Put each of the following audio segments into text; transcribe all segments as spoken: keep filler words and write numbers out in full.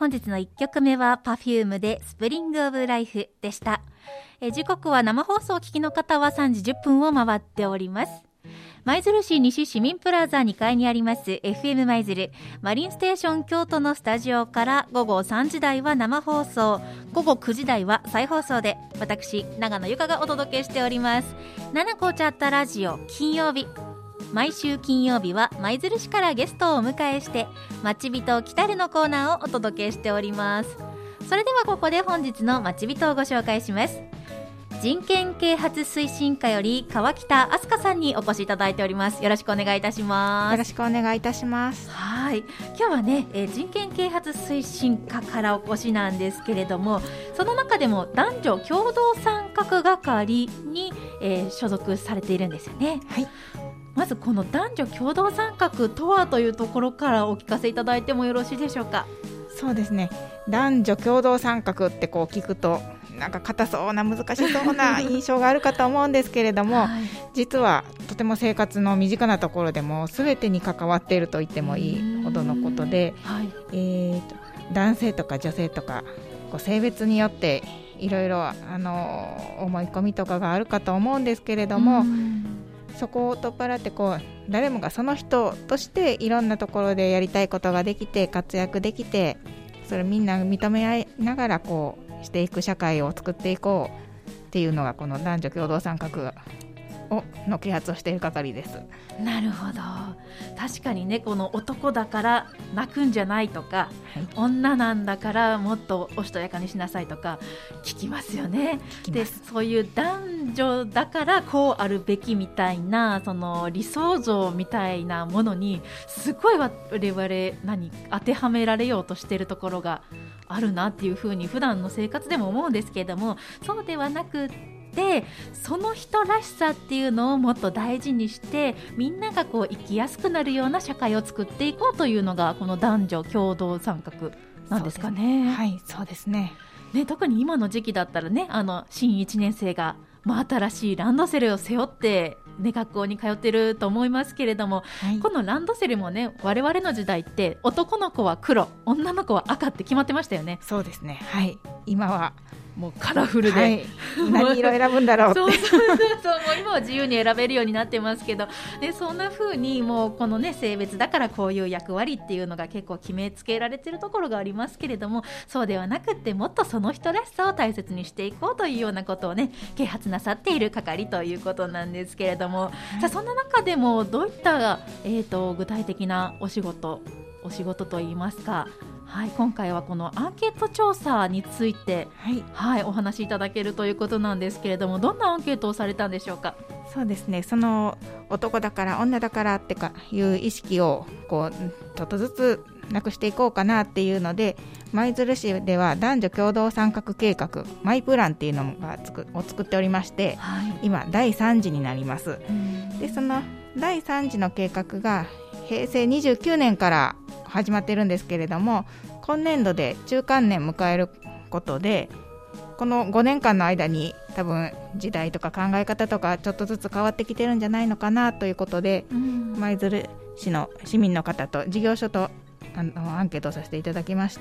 本日のいっきょくめは パフューム でスプリングオブライフでした。え時刻は生放送を聞きの方はさんじじゅっぷんを回っております。舞鶴市西市民プラザにかいにあります エフエム 舞鶴マリンステーション京都のスタジオから午後さんじ台は生放送、午後くじ台は再放送で私長野由香がお届けしております。ななこチャットラジオ金曜日、毎週金曜日は舞鶴市からゲストをお迎えしてまちびと来たるのコーナーをお届けしております。それではここで本日のまちびとをご紹介します。人権啓発推進課より川北明日香さんにお越しいただいております。よろしくお願いいたします。 よろしくお願いいたします。 はい、今日はね、えー、人権啓発推進課からお越しなんですけれども、その中でも男女共同参画係に、えー、所属されているんですよね。 はい、 まずこの男女共同参画とはというところからお聞かせいただいてもよろしいでしょうか。 そうですね、男女共同参画ってこう聞くとなんか硬そうな難しそうな印象があるかと思うんですけれども、はい、実はとても生活の身近なところでも全てに関わっていると言ってもいいほどのことで、はい、えーと、男性とか女性とかこう性別によっていろいろあの思い込みとかがあるかと思うんですけれども、そこを取っ払ってこう誰もがその人としていろんなところでやりたいことができて活躍できて、それみんな認め合いながらこうしていく社会を作っていこうっていうのがこの男女共同参画をの啓発をしている係です。 なるほど、確かにね、この男だから泣くんじゃないとか、はい、女なんだからもっとおしとやかにしなさいとか聞きますよね。で、そういう男女だからこうあるべきみたいなその理想像みたいなものにすごい我々何当てはめられようとしているところがあるなっていうふうに普段の生活でも思うんですけれども、そうではなくてその人らしさっていうのをもっと大事にしてみんながこう生きやすくなるような社会を作っていこうというのがこの男女共同参画なんですかね。 はい、そうですね。 ね、特に今の時期だったらね、あの新いちねん生が真新しいランドセルを背負ってね、学校に通ってると思いますけれども、はい、このランドセルもね、我々の時代って男の子は黒、女の子は赤って決まってましたよね。 そうですね、はい、今はもうカラフルで、 はい、何色選ぶんだろうってそうそうそうそう、もう今は自由に選べるようになってますけど、でそんな風にもうこのね性別だからこういう役割っていうのが結構決めつけられてるところがありますけれども、そうではなくってもっとその人らしさを大切にしていこうというようなことをね啓発なさっている係ということなんですけれども、はい、さあそんな中でもどういった、えーと、具体的なお仕事お仕事といいますか、はい、今回はこのアンケート調査について、はいはい、お話しいただけるということなんですけれども、どんなアンケートをされたんでしょうか。 そうですね、その男だから女だからってかいう意識をこうちょっとずつなくしていこうかなっていうので、舞鶴市では男女共同参画計画マイプランっていうのがつくを作っておりまして、はい、今だいさん次になります。でそのだいさん次の計画がへいせいにじゅうきゅうねんから始まってるんですけれども、今年度で中間年迎えることで、このごねんかんの間に多分時代とか考え方とかちょっとずつ変わってきてるんじゃないのかなということで、舞鶴市の市民の方と事業所とあのアンケートをさせていただきました。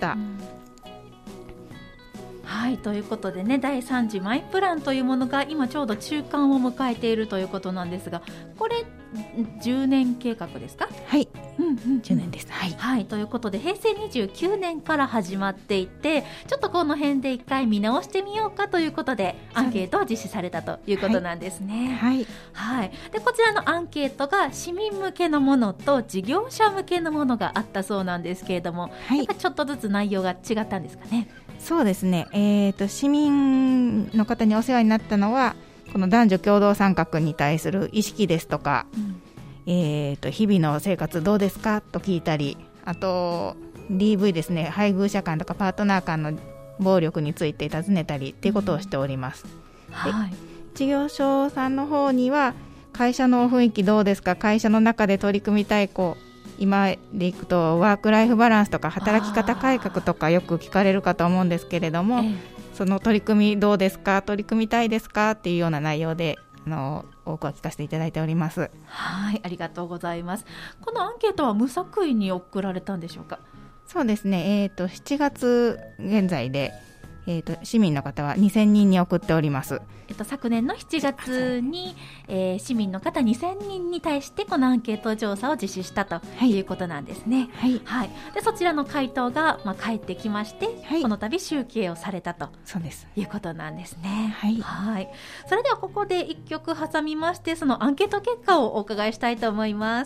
はい、ということでね、だいさん次マイプランというものが今ちょうど中間を迎えているということなんですが、これじゅうねん計画ですか。 はい、うんうん、じゅうねんです。はい、 はい、ということでへいせいにじゅうきゅうねんから始まっていて、ちょっとこの辺で一回見直してみようかということでアンケートを実施されたということなんですね。 はいはい、でこちらのアンケートが市民向けのものと事業者向けのものがあったそうなんですけれども、はい、やっぱちょっとずつ内容が違ったんですかね。 そうですね、えーと、市民の方にお世話になったのはこの男女共同参画に対する意識ですとか、うん、えーと、日々の生活どうですかと聞いたり、あと ディーブイ ですね、配偶者間とかパートナー間の暴力について尋ねたりっていうことをしております。うん、はい、事業所さんの方には会社の雰囲気どうですか、会社の中で取り組みたいこう今でいくとワークライフバランスとか働き方改革とかよく聞かれるかと思うんですけれども、ええ、その取り組みどうですか、取り組みたいですかっていうような内容であの多くは聞かせていただいております。 はい、ありがとうございます。このアンケートは無作為に送られたんでしょうか。 そうですね、えー、としちがつ現在で、えー、と市民の方はにせんにんに送っております。 えっと、昨年のしちがつに、えー、市民の方にせんにんに対してこのアンケート調査を実施したということなんですね。 はいはい、でそちらの回答が、まあ、返ってきまして、 はい、 この度集計をされたとそうですいうことなんですね。 はい、 はい、それではここでいっきょく挟みまして、そのアンケート結果をお伺いしたいと思います。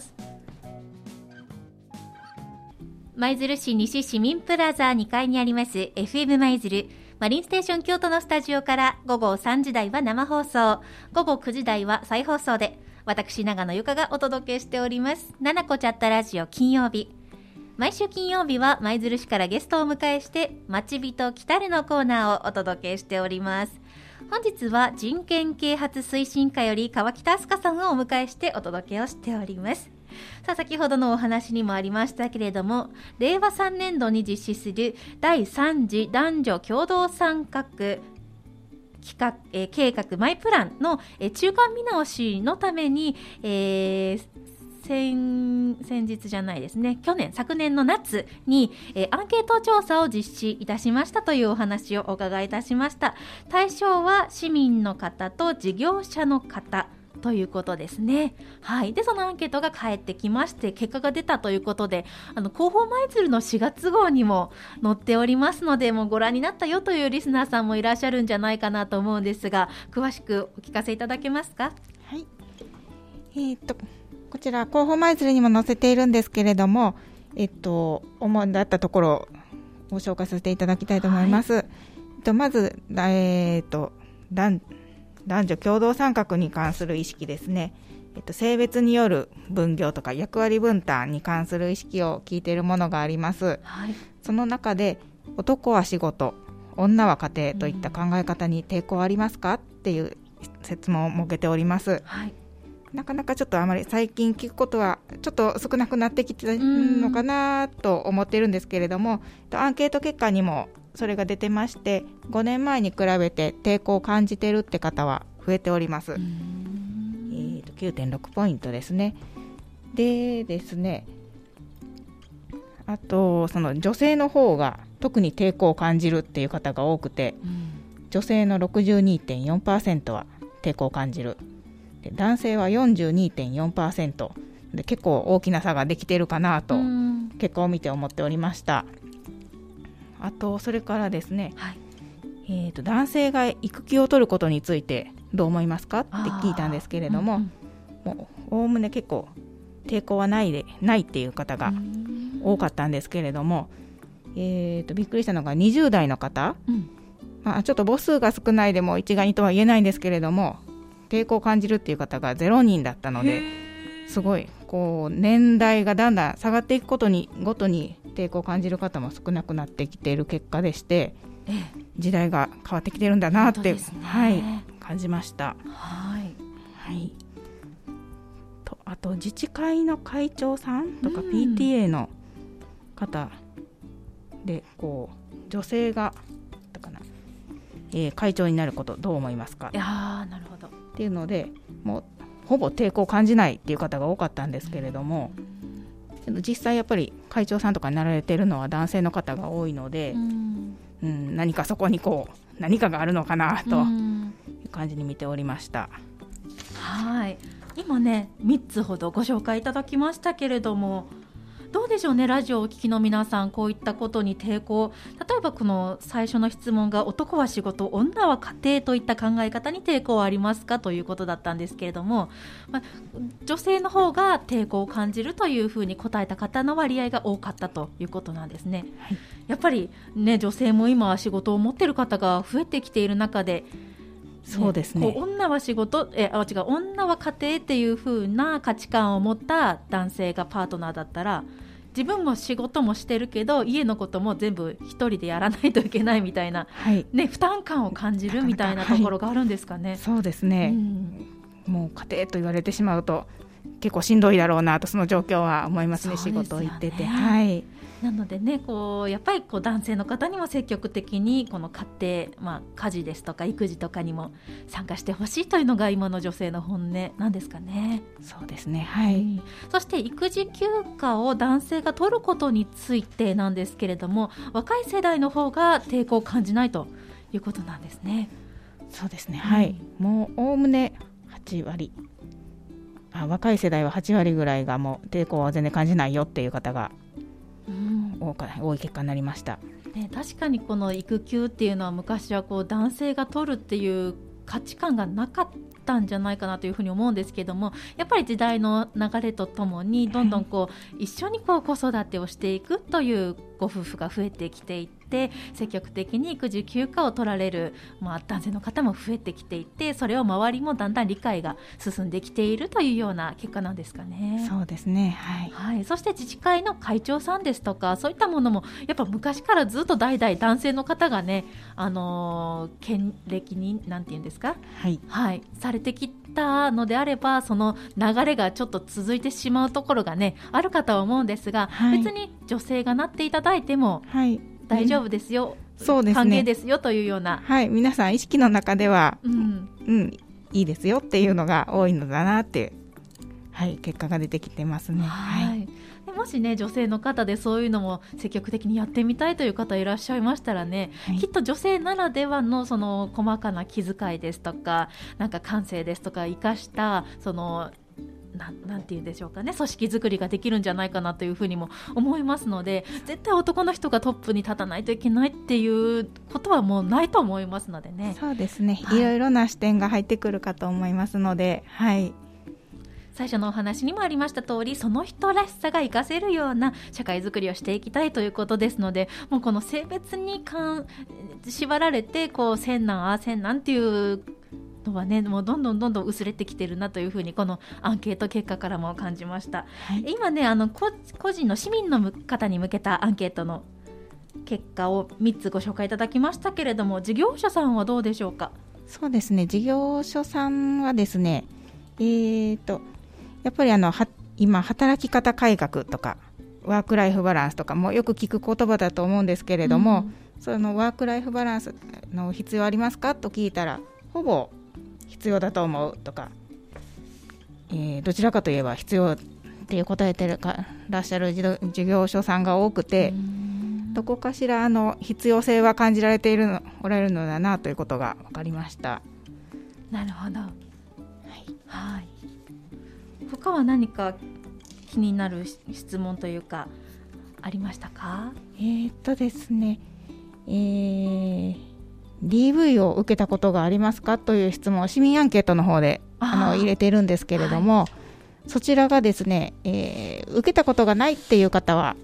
舞鶴市西市民プラザにかいにあります エフエム 舞鶴マリンステーション京都のスタジオから午後さんじ台は生放送、午後くじ台は再放送で、私長野由香がお届けしておりますななこチャットラジオ金曜日。毎週金曜日は舞鶴市からゲストをお迎えして町人来たるのコーナーをお届けしております。本日は人権啓発推進課より川北明日香さんをお迎えしてお届けをしております。さあ、先ほどのお話にもありましたけれども、れいわさんねんどに実施するだいさん次男女共同参画企画、えー、計画マイプランの、えー、中間見直しのために、えー先, 先日じゃないですね去年昨年の夏に、えー、アンケート調査を実施いたしましたというお話をお伺いいたしました。対象は市民の方と事業者の方ということですね。はい、でそのアンケートが返ってきまして結果が出たということで、あの広報舞鶴のしがつ号にも載っておりますので、もうご覧になったよというリスナーさんもいらっしゃるんじゃないかなと思うんですが、詳しくお聞かせいただけますか。 はい、えー、っとこちら広報舞鶴にも載せているんですけれども、えっと主だったところをご紹介させていただきたいと思います。はい、えっとまず、えー、っと男男女共同参画に関する意識ですね。えっと、性別による分業とか役割分担に関する意識を聞いているものがあります。はい、その中で男は仕事、女は家庭といった考え方に抵抗ありますかっていう質問を設けております。はい、なかなかちょっとあまり最近聞くことはちょっと少なくなってきてるのかなと思っているんですけれども、アンケート結果にもそれが出てまして、ごねんまえに比べて抵抗を感じているって方は増えております。えー、と きゅうてんろく ポイントですね。でですね、あとその女性の方が特に抵抗を感じるっていう方が多くて、女性の ろくじゅうにてんよんパーセント は抵抗を感じる、で男性は よんじゅうにてんよんパーセント で結構大きな差ができているかなと結果を見て思っておりました。あとそれからですね、はい、えー、と男性が育休を取ることについてどう思いますかって聞いたんですけれども、おおむね結構抵抗はないでないっていう方が多かったんですけれども、えー、とびっくりしたのがにじゅう代の方、うん、まあ、ちょっと母数が少ないでも一概にとは言えないんですけれども、抵抗を感じるっていう方がゼロにんだったので、すごいこう年代がだんだん下がっていくことにごとに抵抗を感じる方も少なくなってきている結果でして、ええ、時代が変わってきてるんだなって、ね、はい、感じました。はい、はい、とあと自治会の会長さんとか ピーティーエー の方で、こう女性がだかな、えー、会長になることどう思いますか。いやー、なるほどっていうので、もうほぼ抵抗を感じないっていう方が多かったんですけれども、うん、実際やっぱり会長さんとかになられているのは男性の方が多いので、うんうん、何かそこにこう何かがあるのかなという感じに見ておりました。 はい、今ねみっつほどご紹介いただきましたけれども、どうでしょうね、ラジオをお聞きの皆さん、こういったことに抵抗、例えばこの最初の質問が男は仕事、女は家庭といった考え方に抵抗はありますかということだったんですけれども、まあ、女性の方が抵抗を感じるというふうに答えた方の割合が多かったということなんですね。はい、やっぱり、ね、女性も今は仕事を持っている方が増えてきている中で、 そうですね、 こう女は仕事、えあ違う女は家庭っていう風な価値観を持った男性がパートナーだったら、自分も仕事もしてるけど家のことも全部一人でやらないといけないみたいな、はいね、負担感を感じるみたいなところがあるんですかね。 はい、そうですね、うん、もう家庭と言われてしまうと結構しんどいだろうなとその状況は思いますね。仕事行ってて、はい、 なのでね、こうやっぱりこう男性の方にも積極的にこの家庭、まあ、家事ですとか育児とかにも参加してほしいというのが今の女性の本音なんですかね。 そうですね、はい、うん、 そして育児休暇を男性が取ることについてなんですけれども、若い世代の方が抵抗を感じないということなんですね。 そうですね、はい、うん、もうおおむねはちわり、あ、若い世代ははちわりぐらいがもう抵抗は全然感じないよっていう方が、うん、多, か多い結果になりました、 ね、確かにこの育休っていうのは昔はこう男性が取るっていう価値観がなかったんじゃないかなというふうに思うんですけども、やっぱり時代の流れとともにどんどんこう、はい、一緒にこう子育てをしていくというご夫婦が増えてきていて、積極的に育児休暇を取られる、まあ、男性の方も増えてきていて、それを周りもだんだん理解が進んできているというような結果なんですかね。 そうですね、はいはい、そして自治会の会長さんですとかそういったものもやっぱ昔からずっと代々男性の方がね、あのー、権歴になんて言うんですか、 はいはい、されてきたのであれば、その流れがちょっと続いてしまうところがねあるかとは思うんですが、はい、別に女性がなっていただいても、はい大丈夫ですよ、 そうですね、 歓迎ですよというような、 はい、皆さん意識の中では、うんうん、いいですよっていうのが多いのだなっていう、はい、結果が出てきてますね。 はいはい、でもしね女性の方でそういうのも積極的にやってみたいという方いらっしゃいましたらね、はい、きっと女性ならではのその細かな気遣いですとか、なんか感性ですとか生かしたそのな, なんていうんでしょうかね、組織作りができるんじゃないかなというふうにも思いますので、絶対男の人がトップに立たないといけないっていうことはもうないと思いますのでね。 そうですね、はい、いろいろな視点が入ってくるかと思いますので、はい、 最初のお話にもありました通り、その人らしさが活かせるような社会づくりをしていきたいということですので、もうこの性別に関縛られてこう千難あ千難っていうのはね、もうどんどんどんどん薄れてきてるなというふうにこのアンケート結果からも感じました、はい、今ねあの個人の市民の方に向けたアンケートの結果をみっつご紹介いただきましたけれども、事業者さんはどうでしょうか。 そうですね、事業所さんはですね、えーとやっぱりあのは今働き方改革とかワークライフバランスとかもよく聞く言葉だと思うんですけれども、うん、そのワークライフバランスの必要ありますかと聞いたら、ほぼ必要だと思うとか、えー、どちらかといえば必要っていう答えてるからっしゃる事業所さんが多くて、どこかしらあの必要性は感じられているのおられるのだなということが分かりました。 なるほど、はいはい、他は何か気になる質問というかありましたか。 えーっとですね、えーディーブイ を受けたことがありますかという質問を市民アンケートの方であの入れているんですけれども、はい、そちらがですね、えー、受けたことがないっていう方は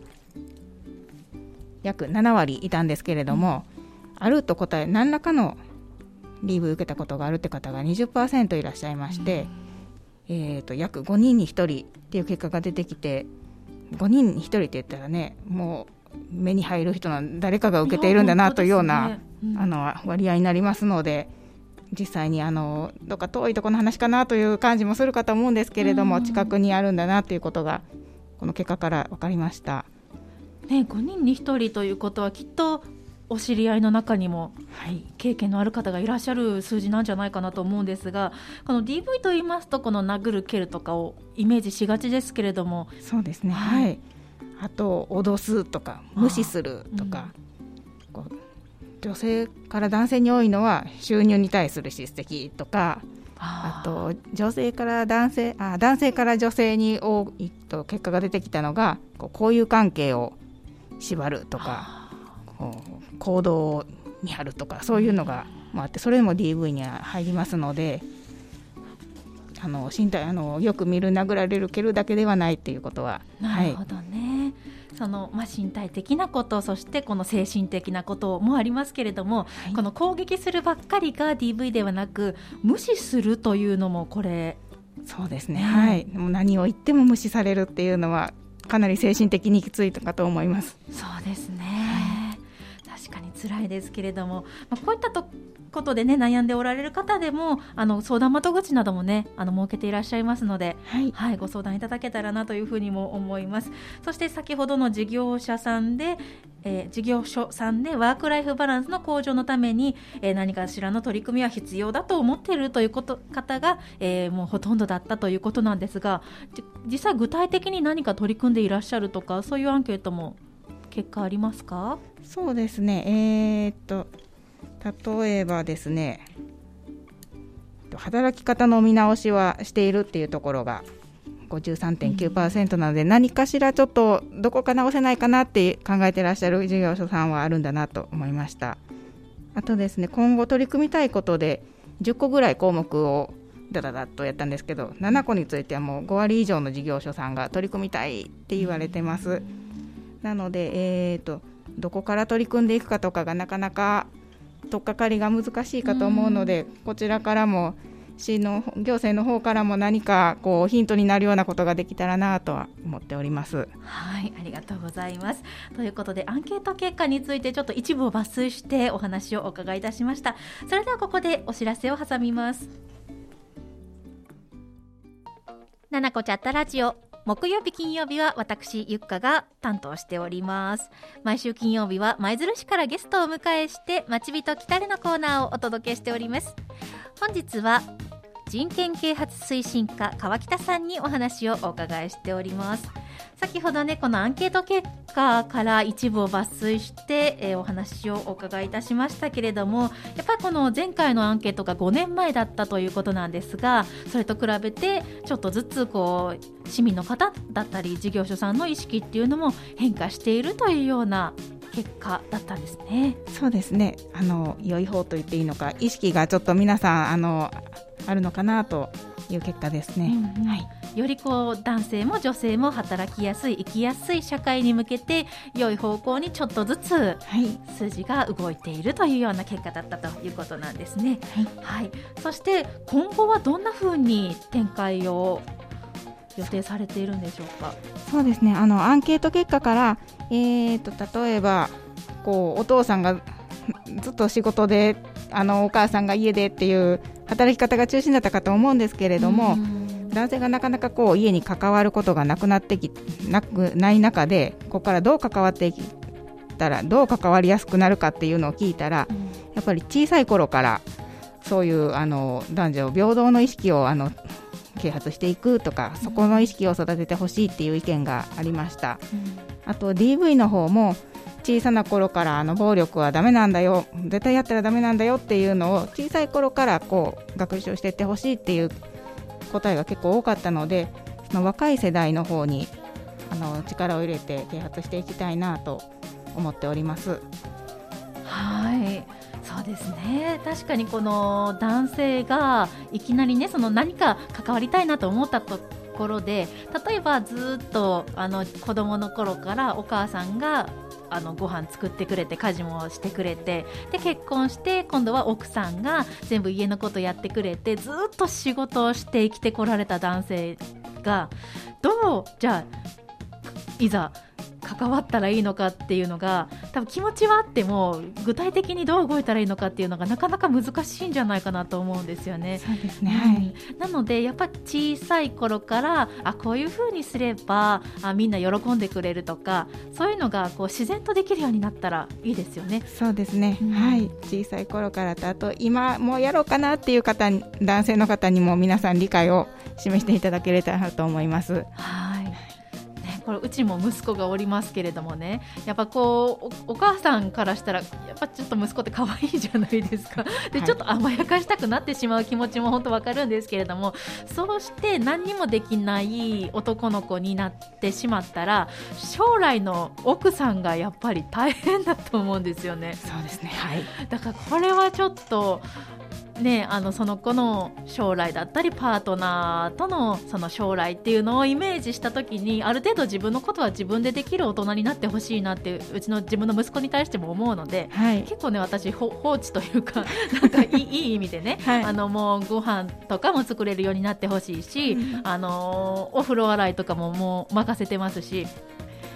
約ななわりいたんですけれども、うん、あると答え何らかの ディーブイ 受けたことがあるって方が にじゅっパーセント いらっしゃいまして、うん、えーと約ごにんにひとりっていう結果が出てきて、ごにんにひとりって言ったらね、もう目に入る人の誰かが受けているんだなというような、うん、あの割合になりますので、実際にあのどっか遠いところの話かなという感じもするかと思うんですけれども、うん、近くにあるんだなということがこの結果から分かりました、 ね、ごにんにひとりということはきっとお知り合いの中にも経験のある方がいらっしゃる数字なんじゃないかなと思うんですが、この ディーブイ と言いますとこの殴る蹴るとかをイメージしがちですけれども。 そうですね、はい、はい、あと脅すとか無視するとか、うん、こう女性から男性に多いのは収入に対する叱責とか、あと女性から男性あ男性から女性に多いと結果が出てきたのがこう交友関係を縛るとか、こう行動を見張るとか、そういうのがあって、それも ディーブイ には入りますので、あの身体あのよく見る殴られる蹴るだけではないっていうことは。 なるほどね、はい、そのまあ、身体的なこと、そしてこの精神的なこともありますけれども、はい、この攻撃するばっかりが ディーブイ ではなく無視するというのもこれ。 そうですね、はい、もう何を言っても無視されるっていうのはかなり精神的にきついかと思います。 そうですね、 確かに辛いですけれども、まあ、こういったとことでね悩んでおられる方でもあの相談窓口などもねあの設けていらっしゃいますので、 はいはい、ご相談いただけたらなというふうにも思います。そして先ほどの事業者さんで、えー、事業所さんでワークライフバランスの向上のために、えー、何かしらの取り組みは必要だと思っているということ方が、えー、もうほとんどだったということなんですが、実際具体的に何か取り組んでいらっしゃるとかそういうアンケートも結果ありますか？ そうですね、えー、っと例えばですね、働き方の見直しはしているっていうところが ごじゅうさんてんきゅうパーセント なので、うん、何かしらちょっとどこか直せないかなって考えていらっしゃる事業所さんはあるんだなと思いました。あとですね、今後取り組みたいことでじゅっこぐらい項目をダダダッとやったんですけど、ななこについてはもうごわり以上の事業所さんが取り組みたいって言われてます。なので、えーと、どこから取り組んでいくかとかがなかなか取っかかりが難しいかと思うので、こちらからも市の行政の方からも何かこうヒントになるようなことができたらなとは思っております。 はい、ありがとうございます。ということでアンケート結果についてちょっと一部を抜粋してお話をお伺いいたしました。それではここでお知らせを挟みます。ななこチャットラジオ、木曜日金曜日は私ゆっかが担当しております。毎週金曜日は舞鶴市からゲストをお迎えしてまちびときたれのコーナーをお届けしております。本日は人権啓発推進課川北さんにお話をお伺いしております。先ほどねこのアンケート結果から一部を抜粋して、えー、お話をお伺いいたしましたけれども、やっぱりこの前回のアンケートがごねんまえだったということなんですが、それと比べてちょっとずつこう市民の方だったり事業所さんの意識っていうのも変化しているというような結果だったんですね。 そうですね、あの良い方と言っていいのか、意識がちょっと皆さんあのあるのかなという結果ですね、 うんうん、はい、よりこう男性も女性も働きやすい生きやすい社会に向けて良い方向にちょっとずつ数字が動いているというような結果だったということなんですね、はいはい、そして今後はどんな風に展開を予定されているんでしょうか？ そうですね、あのアンケート結果から、えー、と例えばこうお父さんがずっと仕事であのお母さんが家でっていう働き方が中心だったかと思うんですけれども、男性がなかなかこう家に関わることがなくなってきなくない中で、ここからどう関わっていったらどう関わりやすくなるかっていうのを聞いたら、やっぱり小さい頃からそういうあの男女平等の意識をあの啓発していくとか、そこの意識を育ててほしいっていう意見がありました、うん、あと ディーブイ の方も小さな頃からあの暴力はダメなんだよ、絶対やったらダメなんだよっていうのを小さい頃からこう学習していってほしいっていう答えが結構多かったので、その若い世代の方にあの力を入れて啓発していきたいなと思っております。 はい、そうですね、確かにこの男性がいきなりねその何か関わりたいなと思ったところで、例えばずっとあの子供の頃からお母さんがあのご飯作ってくれて家事もしてくれて、で結婚して今度は奥さんが全部家のことやってくれてずっと仕事をして生きてこられた男性がどうじゃあいざ関わったらいいのかっていうのが、多分気持ちはあっても具体的にどう動いたらいいのかっていうのがなかなか難しいんじゃないかなと思うんですよね。 そうですね、はい、 なのでやっぱり小さい頃からあこういう風にすればあみんな喜んでくれるとか、そういうのがこう自然とできるようになったらいいですよね。 そうですね、うん、はい、小さい頃からと、あと今もうやろうかなっていう方、男性の方にも皆さん理解を示していただければなと思います。 はい、これうちも息子がおりますけれどもね、やっぱこう お, お母さんからしたらやっぱちょっと息子って可愛いじゃないですか。で、はい、ちょっと甘やかしたくなってしまう気持ちも本当わかるんですけれども、そうして何にもできない男の子になってしまったら将来の奥さんがやっぱり大変だと思うんですよね。 そうですね、はい、 だからこれはちょっとね、あのその子の将来だったりパートナーとのその将来っていうのをイメージしたときに、ある程度自分のことは自分でできる大人になってほしいなってうちの自分の息子に対しても思うので、はい、結構ね私放置というかなんかいい, いい意味でね、はい、あのもうご飯とかも作れるようになってほしいし、うん、あのお風呂洗いとかももう任せてますし、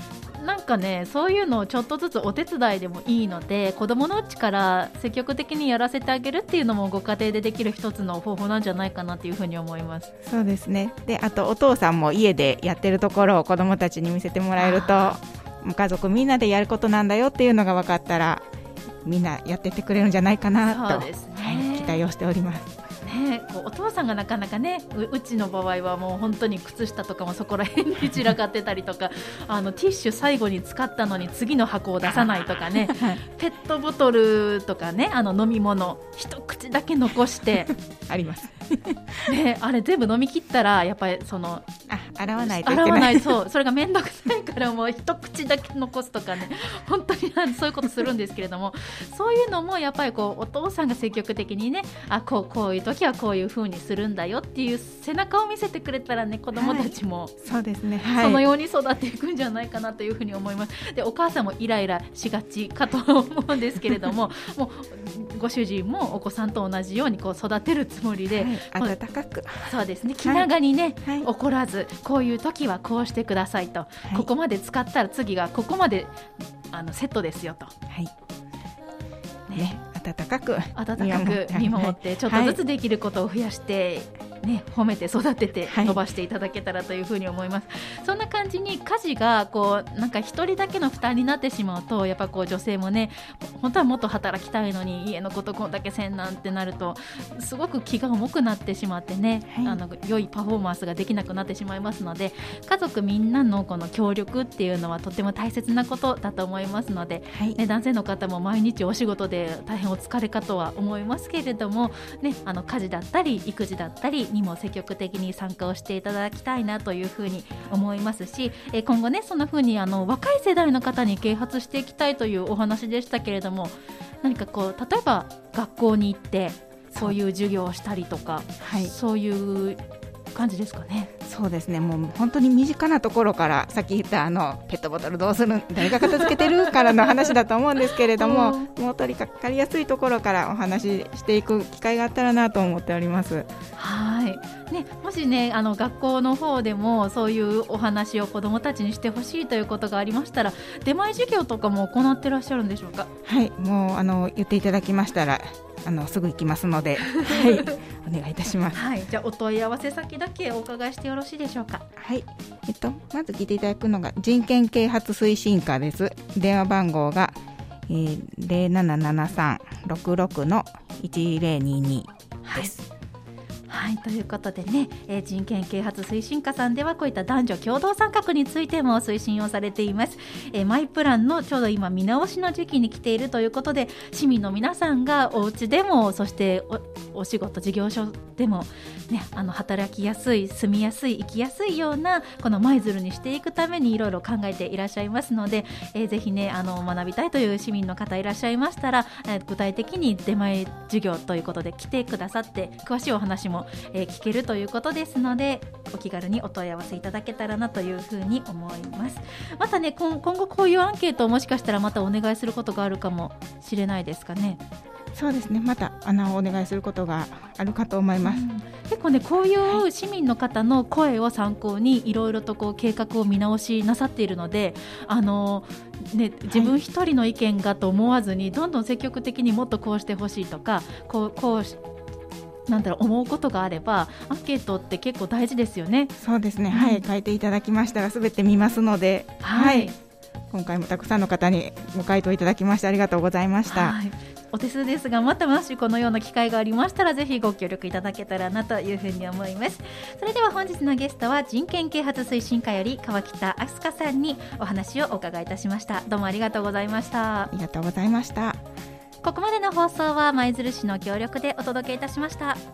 なんかね、そういうのをちょっとずつお手伝いでもいいので、子供のうちから積極的にやらせてあげるっていうのもご家庭でできる一つの方法なんじゃないかなというふうに思います。 そうですね。で、あとお父さんも家でやってるところを子供たちに見せてもらえると、家族みんなでやることなんだよっていうのが分かったら、みんなやってってくれるんじゃないかなと、 そうですね、 はい、期待をしております。 ね、こうお父さんがなかなかね、 う, うちの場合はもう本当に靴下とかもそこら辺に散らかってたりとかあのティッシュ最後に使ったのに次の箱を出さないとかねペットボトルとかね、あの飲み物一口だけ残してあります、 ね、あれ全部飲み切ったらやっぱりそのあ洗わないといけない、 洗わない、そうそれがめんどくさいからもう一口だけ残すとかね、本当にそういうことするんですけれども、そういうのもやっぱりこうお父さんが積極的にね、あこう、こういう時はこういう風にするんだよっていう背中を見せてくれたらね、子供たちも、はい、 そうですね、はい、 そのように育っていくんじゃないかなというふうに思います。で、お母さんもイライラしがちかと思うんですけれどももうご主人もお子さんと同じようにこう育てるつもりで、 はい、温かく、 そうですね、気長にね、 はい、 怒らず、こういう時はこうしてくださいと、はい、ここまで使ったら次がここまであのセットですよと、 はいねね、温かく温かく見守って、はい、ちょっとずつできることを増やして、ね、褒めて育てて伸ばしていただけたらというふうに思います、はい、そんな感じに家事がこうなんか一人だけの負担になってしまうと、やっぱこう女性もね、本当はもっと働きたいのに家のことこんだけせんなんてなるとすごく気が重くなってしまってね、はい、あの良いパフォーマンスができなくなってしまいますので、家族みんなのこの協力っていうのはとても大切なことだと思いますので、はいね、男性の方も毎日お仕事で大変お疲れかとは思いますけれども、ね、あの家事だったり育児だったりにも積極的に参加をしていただきたいなというふうに思いますし、え今後ね、そんなふうにあの若い世代の方に啓発していきたいというお話でしたけれども、何かこう例えば学校に行ってそういう授業をしたりとか、はい、そういう感じですかね。 そうですね、もう本当に身近なところから、さっき言ったあのペットボトルどうする、誰が片付けてるからの話だと思うんですけれどももう取り掛かりやすいところからお話ししていく機会があったらなと思っております。 はいね、もしね、あの学校の方でもそういうお話を子どもたちにしてほしいということがありましたら、出前授業とかも行ってらっしゃるんでしょうか。 はい、もうあの言っていただきましたらあのすぐ行きますので、はい、お願いいたします。 はい、じゃあお問い合わせ先だけお伺いしてよろしいでしょうか。 はい、えっと、まず聞いていただくのが人権啓発推進課です。電話番号が、えー、ゼロななななさんろくろくのいちゼロににです。 はい、ということでね、えー、人権啓発推進課さんではこういった男女共同参画についても推進をされています、えー、マイプランのちょうど今見直しの時期に来ているということで、市民の皆さんがお家でも、そしてお、お仕事事業所でも、ね、あの働きやすい、住みやすい、生きやすいようなこの舞鶴にしていくためにいろいろ考えていらっしゃいますので、えー、ぜひね、あの学びたいという市民の方いらっしゃいましたら、えー、具体的に出前授業ということで来てくださって、詳しいお話もえー、聞けるということですので、お気軽にお問い合わせいただけたらなというふうに思います。またね、今後こういうアンケートをもしかしたらまたお願いすることがあるかもしれないですかね。 そうですね、またあのお願いすることがあるかと思います、うん、 結構ね、こういう市民の方の声を参考にいろいろとこう計画を見直しなさっているので、あのね、自分一人の意見がと思わずに、どんどん積極的にもっとこうしてほしいとか、こう、こうなんだろう、思うことがあればアンケートって結構大事ですよね。 そうですね、うん、はい、書いていただきましたら全て見ますので、はい、はい、今回もたくさんの方にご回答いただきましてありがとうございました。 はい、お手数ですが、またもしこのような機会がありましたらぜひご協力いただけたらなというふうに思います。それでは本日のゲストは人権啓発推進課より川北明日香さんにお話をお伺いいたしました。どうもありがとうございました。 ありがとうございました。 ここまでの放送は舞鶴市の協力でお届けいたしました。